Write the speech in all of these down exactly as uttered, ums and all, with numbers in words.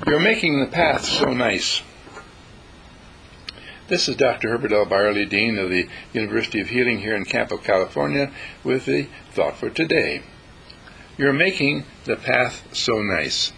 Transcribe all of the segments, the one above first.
You're making the path so nice. This is Doctor Herbert L. Byerly, Dean of the University of Healing here in Campo, California, with the thought for today. You're making the path so nice.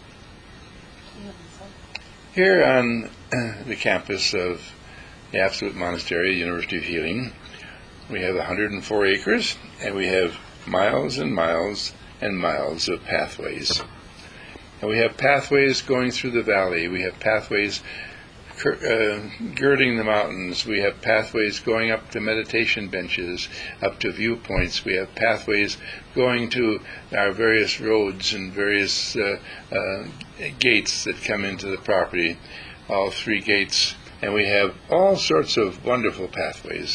Here on the campus of the Absolute Monastery, University of Healing, we have one hundred four acres, and we have miles and miles and miles of pathways. And we have pathways going through the valley. We have pathways uh, girding the mountains. We have pathways going up to meditation benches, up to viewpoints. We have pathways going to our various roads and various uh, uh, gates that come into the property, all three gates. And we have all sorts of wonderful pathways.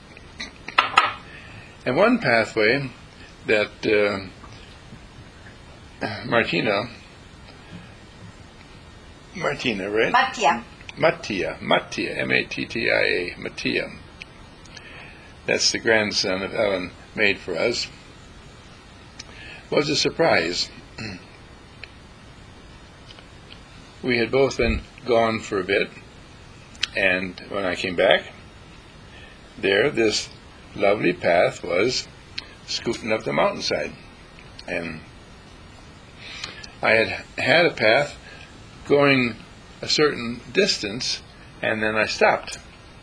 And one pathway that uh, Martina, Martina, right? Mattia. Mattia, Mattia, M A T T I A, Mattia. That's the grandson of Ellen made for us. Was a surprise. We had both been gone for a bit, and when I came back, there this lovely path was scooting up the mountainside. And I had had a path going a certain distance, and then I stopped.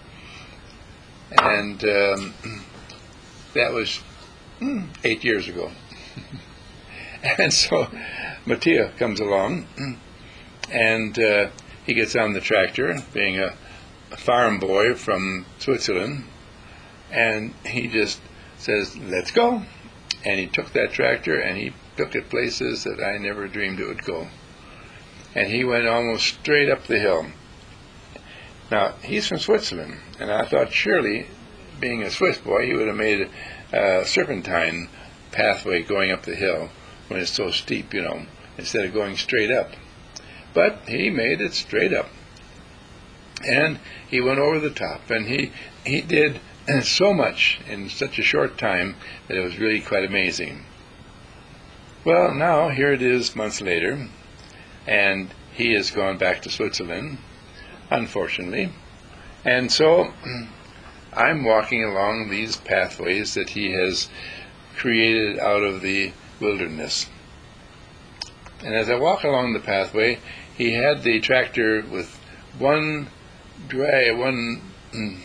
And um, that was mm, eight years ago. And so Mattia comes along, and uh, he gets on the tractor, being a, a farm boy from Switzerland, and he just says, "Let's go." And he took that tractor, and he took it places that I never dreamed it would go. And he went almost straight up the hill. Now, he's from Switzerland, and I thought surely, being a Swiss boy, he would have made a serpentine pathway going up the hill when it's so steep, you know, instead of going straight up. But he made it straight up. And he went over the top, and he, he did so much in such a short time that it was really quite amazing. Well, now, here it is months later, and he has gone back to Switzerland, unfortunately. And so I'm walking along these pathways that he has created out of the wilderness. And as I walk along the pathway, he had the tractor with one dry, one mm,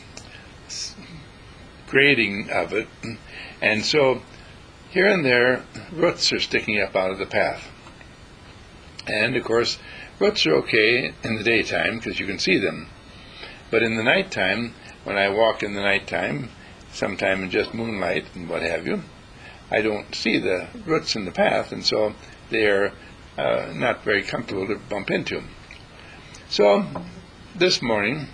grading of it, and so here and there roots are sticking up out of the path. And of course, roots are okay in the daytime because you can see them. But in the nighttime, when I walk in the nighttime, sometime in just moonlight and what have you, I don't see the roots in the path, and so they are uh, not very comfortable to bump into. So this morning,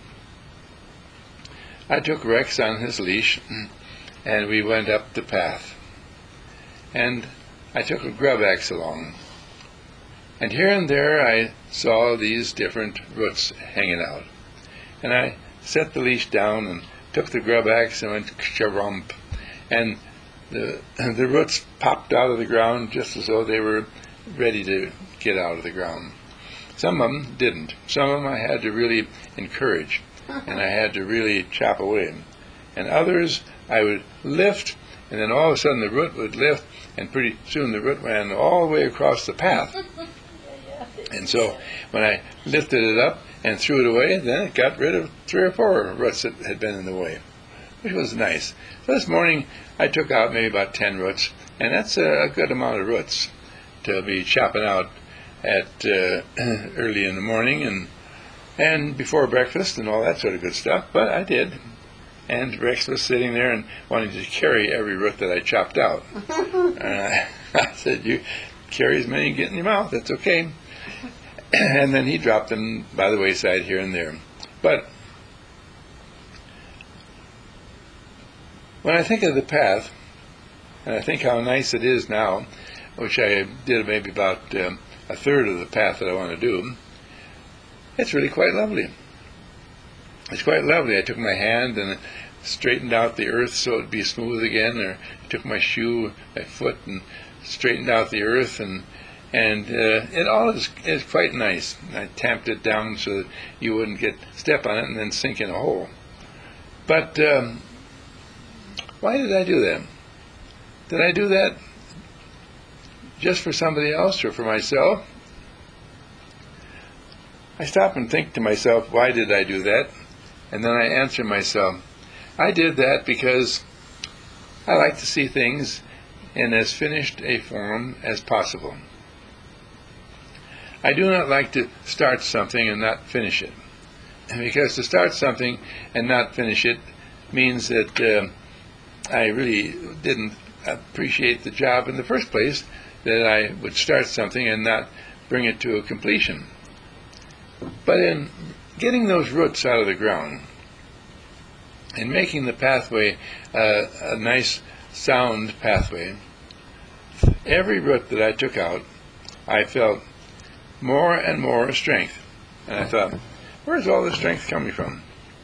I took Rex on his leash, and we went up the path. And I took a grub axe along. And here and there I saw these different roots hanging out. And I set the leash down and took the grub axe and went ksharump. And the, the roots popped out of the ground just as though they were ready to get out of the ground. Some of them didn't. Some of them I had to really encourage, and I had to really chop away. And others I would lift, and then all of a sudden the root would lift, and pretty soon the root ran all the way across the path. And so when I lifted it up and threw it away, then it got rid of three or four roots that had been in the way, which was nice. So this morning I took out maybe about ten roots, and that's a good amount of roots to be chopping out at uh, early in the morning and and before breakfast and all that sort of good stuff. But I did. And Rex was sitting there and wanted to carry every root that I chopped out. And I, I said, "You carry as many as you get in your mouth, that's okay." And then he dropped them by the wayside here and there. But when I think of the path, and I think how nice it is now, which I did maybe about um, a third of the path that I want to do, it's really quite lovely. It's quite lovely. I took my hand and straightened out the earth so it would be smooth again, or took my shoe, my foot, and straightened out the earth, and and uh, it all is, is quite nice. I tamped it down so that you wouldn't get step on it and then sink in a hole. But um, why did I do that? Did I do that just for somebody else or for myself? I stop and think to myself, why did I do that? And then I answer myself, I did that because I like to see things in as finished a form as possible. I do not like to start something and not finish it, because to start something and not finish it means that uh, I really didn't appreciate the job in the first place, that I would start something and not bring it to a completion. But in getting those roots out of the ground and making the pathway uh, a nice, sound pathway, every root that I took out, I felt more and more strength. And I thought, where's all this strength coming from?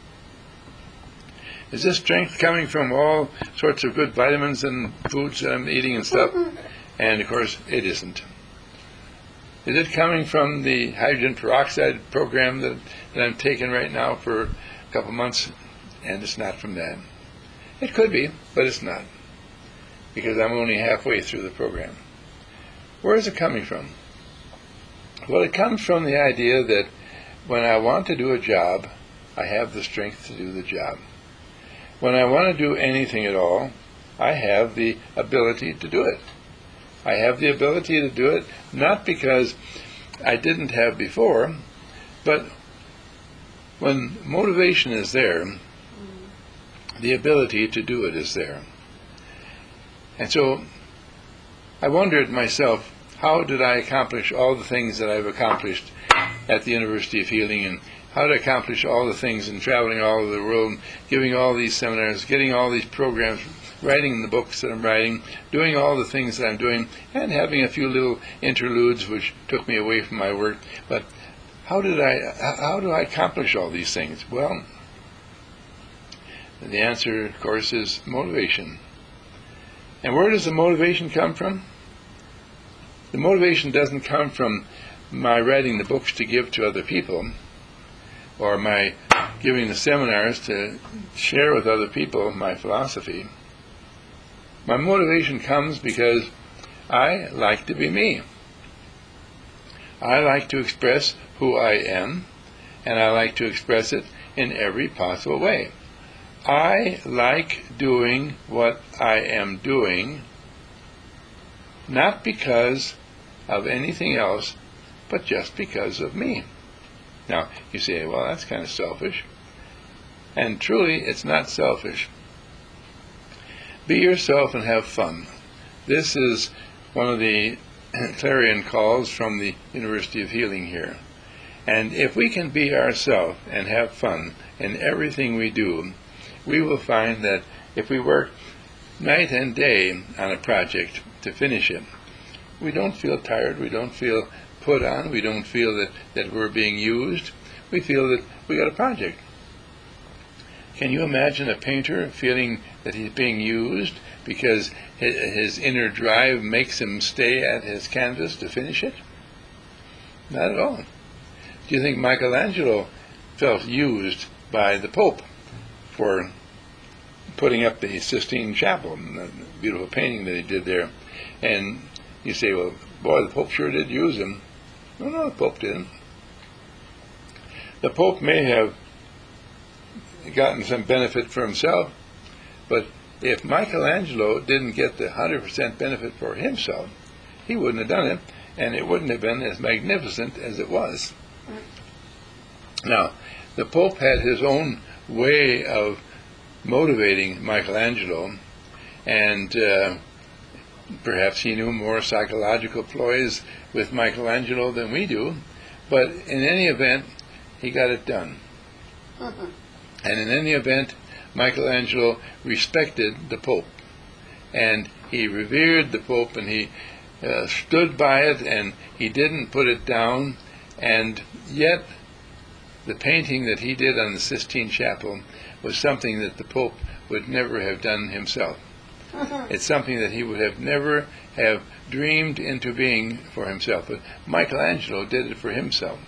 Is this strength coming from all sorts of good vitamins and foods that I'm eating and stuff? And of course, it isn't. Is it coming from the hydrogen peroxide program that, that I'm taking right now for a couple months? And it's not from that. It could be, but it's not, because I'm only halfway through the program. Where is it coming from? Well, it comes from the idea that when I want to do a job, I have the strength to do the job. When I want to do anything at all, I have the ability to do it. I have the ability to do it not because I didn't have before, but when motivation is there, the ability to do it is there. And so I wondered myself, how did I accomplish all the things that I've accomplished at the University of Healing, and how to accomplish all the things in traveling all over the world, giving all these seminars, getting all these programs, writing the books that I'm writing, doing all the things that I'm doing, and having a few little interludes which took me away from my work. But how did I, how do I accomplish all these things? Well, the answer, of course, is motivation. And where does the motivation come from? The motivation doesn't come from my writing the books to give to other people, or my giving the seminars to share with other people my philosophy. My motivation comes because I like to be me. I like to express who I am, and I like to express it in every possible way. I like doing what I am doing, not because of anything else, but just because of me. Now, you say, well, that's kind of selfish. And truly, it's not selfish. Be yourself and have fun. This is one of the clarion calls from the University of Healing here. And if we can be ourselves and have fun in everything we do, we will find that if we work night and day on a project to finish it, we don't feel tired, we don't feel put on, we don't feel that, that we're being used. We feel that we got a project. Can you imagine a painter feeling that he's being used because his inner drive makes him stay at his canvas to finish it? Not at all. Do you think Michelangelo felt used by the Pope for putting up the Sistine Chapel, the beautiful painting that he did there? And you say, well, boy, the Pope sure did use him. No, no, the Pope didn't. The Pope may have gotten some benefit for himself, but if Michelangelo didn't get the one hundred percent benefit for himself, he wouldn't have done it, and it wouldn't have been as magnificent as it was. Now, the Pope had his own way of motivating Michelangelo, and uh, perhaps he knew more psychological ploys with Michelangelo than we do, but in any event, he got it done. Uh-huh. And in any event, Michelangelo respected the Pope, and he revered the Pope, and he uh, stood by it, and he didn't put it down, and yet the painting that he did on the Sistine Chapel was something that the Pope would never have done himself. It's something that he would have never have dreamed into being for himself. But Michelangelo did it for himself.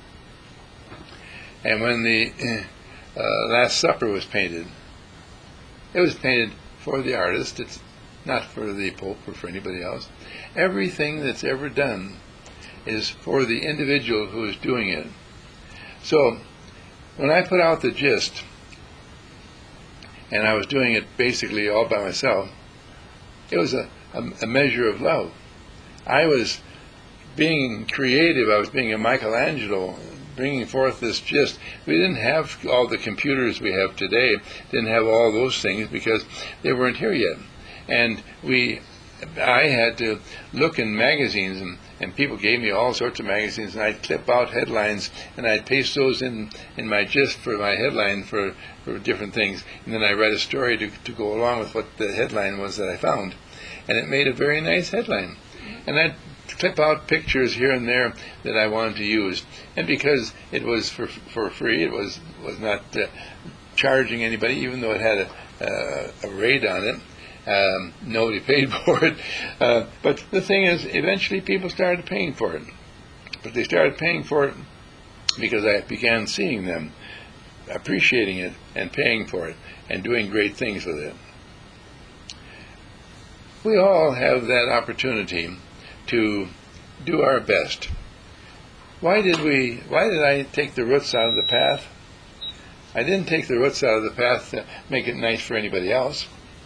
And when the uh, Last Supper was painted, it was painted for the artist. It's not for the Pope or for anybody else. Everything that's ever done is for the individual who is doing it. So when I put out the gist, and I was doing it basically all by myself, it was a, a, a measure of love. I was being creative. I was being a Michelangelo, bringing forth this gist. We didn't have all the computers we have today, didn't have all those things because they weren't here yet. And we, I had to look in magazines, and, and people gave me all sorts of magazines, and I'd clip out headlines, and I'd paste those in, in my gist for my headline for, for different things. And then I write a story to, to go along with what the headline was that I found. And it made a very nice headline. And I'd clip out pictures here and there that I wanted to use. And because it was for for free, it was was not uh, charging anybody, even though it had a, uh, a rate on it. Um, nobody paid for it. Uh, but the thing is, eventually people started paying for it. But they started paying for it because I began seeing them appreciating it and paying for it and doing great things with it. We all have that opportunity to do our best. Why did we? Why did I take the roots out of the path? I didn't take the roots out of the path to make it nice for anybody else.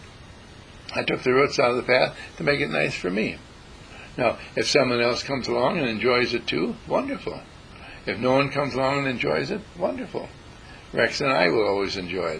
I took the roots out of the path to make it nice for me. Now, if someone else comes along and enjoys it too, wonderful. If no one comes along and enjoys it, wonderful. Rex and I will always enjoy it.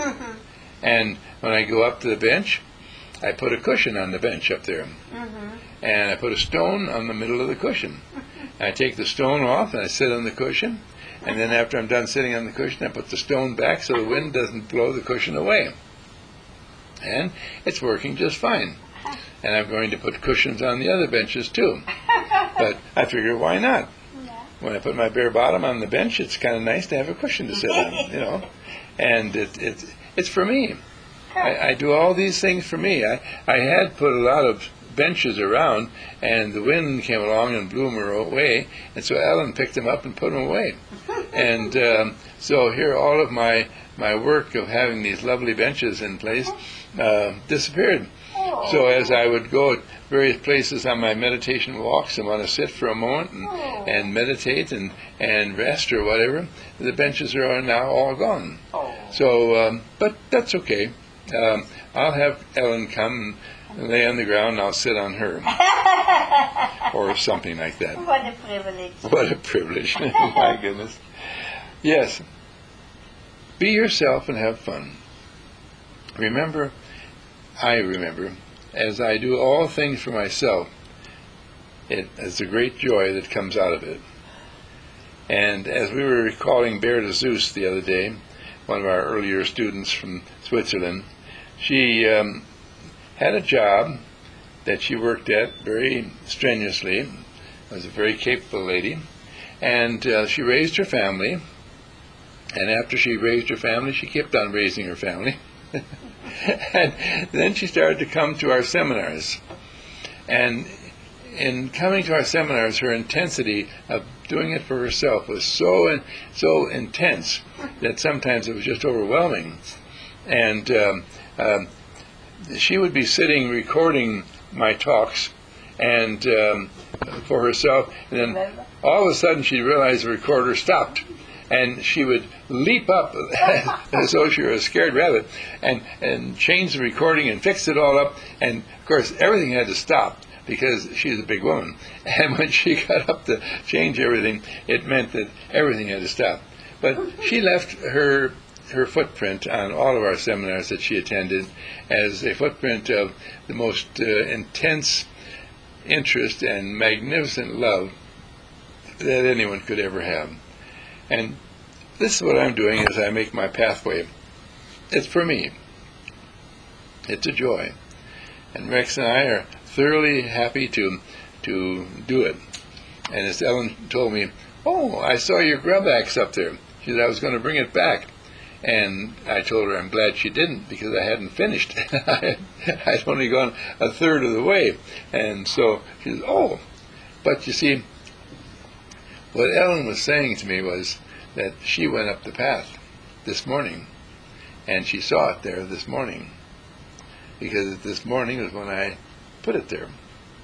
And when I go up to the bench, I put a cushion on the bench up there. Mm-hmm. And I put a stone on the middle of the cushion. And I take the stone off and I sit on the cushion. And then after I'm done sitting on the cushion, I put the stone back so the wind doesn't blow the cushion away. And it's working just fine. And I'm going to put cushions on the other benches too. But I figure, why not? When I put my bare bottom on the bench, it's kind of nice to have a cushion to sit on, you know. And it, it, it's for me. I, I do all these things for me. I, I had put a lot of benches around, and the wind came along and blew them away, and so Ellen picked them up and put them away. And um, so here all of my, my work of having these lovely benches in place uh, disappeared. So as I would go at various places on my meditation walks and want to sit for a moment and, and meditate and, and rest or whatever, the benches are now all gone. So, um, but that's okay. Um, I'll have Ellen come and lay on the ground and I'll sit on her. Or something like that. What a privilege. What a privilege. My goodness. Yes. Be yourself and have fun. Remember, I remember, as I do all things for myself, it is a great joy that comes out of it. And as we were recalling Berta Zeus the other day, one of our earlier students from Switzerland, she um, had a job that she worked at very strenuously, was a very capable lady, and uh, she raised her family, and after she raised her family, she kept on raising her family. And then she started to come to our seminars. And in coming to our seminars, her intensity of doing it for herself was so in, so intense that sometimes it was just overwhelming. And um, um, she would be sitting recording my talks and um, for herself, and then all of a sudden she realized the recorder stopped. And she would leap up as though she were a scared rabbit and, and change the recording and fix it all up. And, of course, everything had to stop because she's a big woman. And when she got up to change everything, it meant that everything had to stop. But she left her her footprint on all of our seminars that she attended as a footprint of the most uh, intense interest and magnificent love that anyone could ever have. And this is what I'm doing as I make my pathway. It's for me. It's a joy. And Rex and I are thoroughly happy to to do it. And as Ellen told me, oh, I saw your grub axe up there. She said I was going to bring it back. And I told her I'm glad she didn't, because I hadn't finished. I had only gone a third of the way. And so she said, oh, but you see, what Ellen was saying to me was that she went up the path this morning, and she saw it there this morning, because this morning was when I put it there.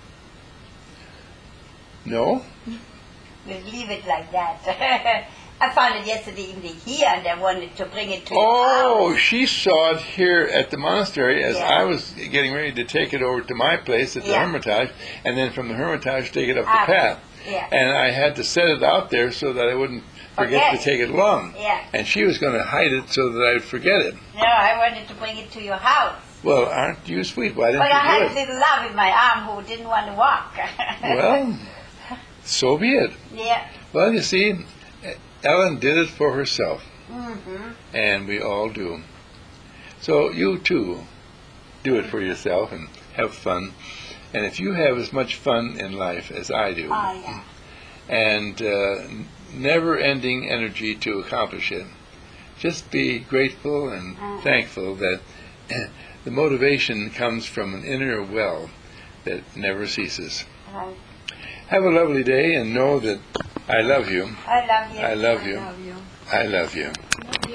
No? We'll leave it like that. I found it yesterday evening here, and I wanted to bring it to you. Oh, she saw it here at the monastery as Yeah. I was getting ready to take it over to my place at the Yeah. Hermitage, and then from the Hermitage take it up Up. the path. Yeah. And I had to set it out there so that I wouldn't forget Forget. to take it along. Yeah. And she was going to hide it so that I would forget it. No, I wanted to bring it to your house. Well, aren't you sweet? Why didn't But I had you a do it? little love in my arm who didn't want to walk. Well, so be it. Yeah. Well, you see, Ellen did it for herself, Mm-hmm. and we all do. So you too, do it for yourself and have fun. And if you have as much fun in life as I do, Oh, yeah. and uh, never-ending energy to accomplish it, just be grateful and Mm. thankful that the motivation comes from an inner well that never ceases. Right. Have a lovely day, and know that I love you. I love you. I love you. I love you. I love you.